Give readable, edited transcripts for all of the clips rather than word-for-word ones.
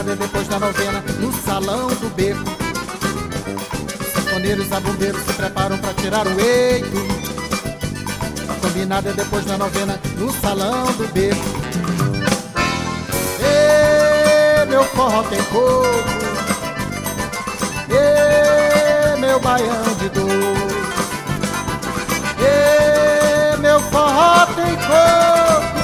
combinado é depois da novena, no salão do beco. Os sanfoneiros a bombeiros se preparam pra tirar o eito. A combinado é depois da novena, no salão do beco. Ê, meu forró tem coco, ê, meu baião de dor. Ê, meu forró tem coco,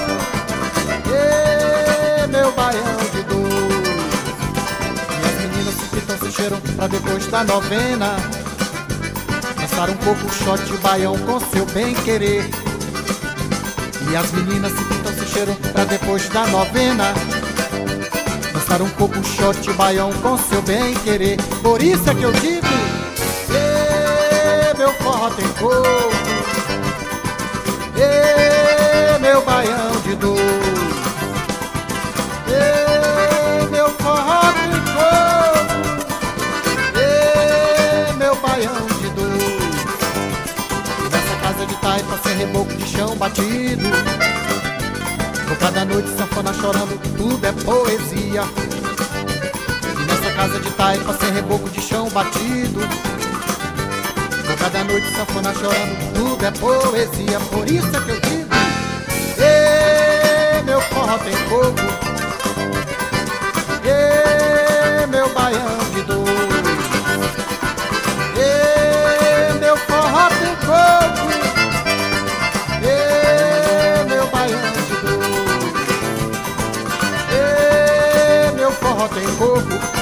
ê, meu baião de dor. E as meninas se pitam, se cheiram pra depois da novena dançar um pouco o shot e o baião com seu bem-querer. E as meninas se pitam, se cheiram pra depois da novena dançar um pouco o shot e o baião com seu bem-querer. Por isso é que eu digo: ê, meu forró tem coco, ê, meu baião de dor. Ê, meu forró tem coco, ê, meu baião de dor. Nessa casa de taipa sem reboco de chão batido, por cada noite sanfona chorando, tudo é poesia. E nessa casa de taipa sem reboco de chão batido, por cada noite sanfona chorando, tudo é poesia. Por isso é que eu digo: ê, meu forró tem coco, ê, meu baião de dor. Ê, meu forró tem coco, ê, meu baião de dor. Ê, meu forró tem coco,